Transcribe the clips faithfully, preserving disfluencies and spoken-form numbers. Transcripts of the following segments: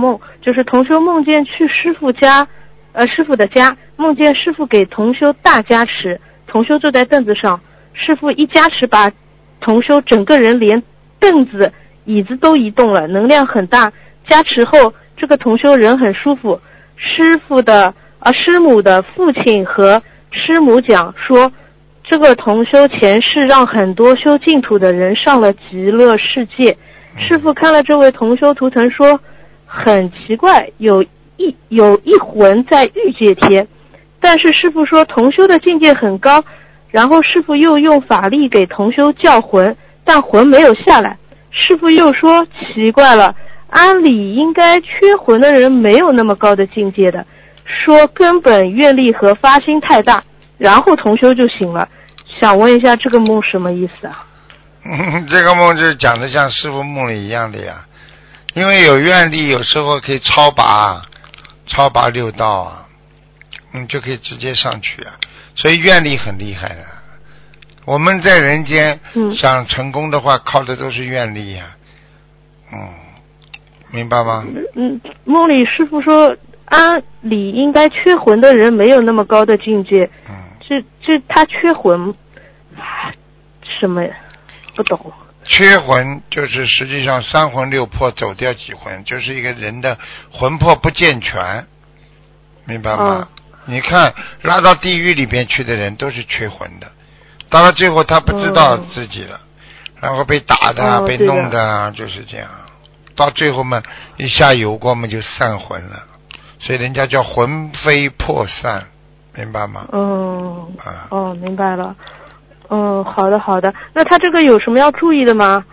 梦，就是同修梦见去师傅家，呃，师傅的家，梦见师傅给同修大加持，同修坐在凳子上，师傅一加持把同修整个人连凳子、椅子都移动了，能量很大。加持后，这个同修人很舒服。师傅的啊，师母的父亲和师母讲说，这个同修前世让很多修净土的人上了极乐世界。师父看了这位同修图腾说，很奇怪，有一有一魂在欲界天，但是师父说同修的境界很高，然后师父又用法力给同修叫魂，但魂没有下来。师父又说奇怪了，按理应该缺魂的人没有那么高的境界的，说根本愿力和发心太大，然后同修就醒了。想问一下这个梦什么意思啊？ 嗯，这个梦就是讲的像师父梦里一样的呀，因为有愿力，有时候可以超拔，超拔六道啊，嗯，就可以直接上去啊，所以愿力很厉害的。我们在人间想成功的话，靠的都是愿力呀、啊，嗯，明白吗？ 嗯，梦里师父说，按理应该缺魂的人没有那么高的境界， 嗯， 这这他缺魂，什么？不懂。 缺魂就是实际上三魂六魄走掉几魂，就是一个人的魂魄不健全，明白吗？哦、你看拉到地狱里边去的人都是缺魂的，到了最后他不知道自己了，哦、然后被打的、哦、被弄的，就是这样，到最后嘛一下油锅嘛就散魂了，所以人家叫魂飞魄散，明白吗？ 哦，啊、哦，明白了。嗯，好的好的，那他这个有什么要注意的吗？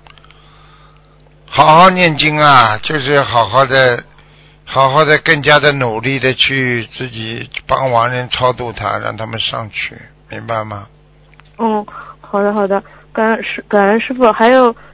好好念经啊，就是好好的好好的更加的努力的去自己帮亡人超度他，让他们上去，明白吗？ 嗯，好的好的，感恩师感恩师父。还有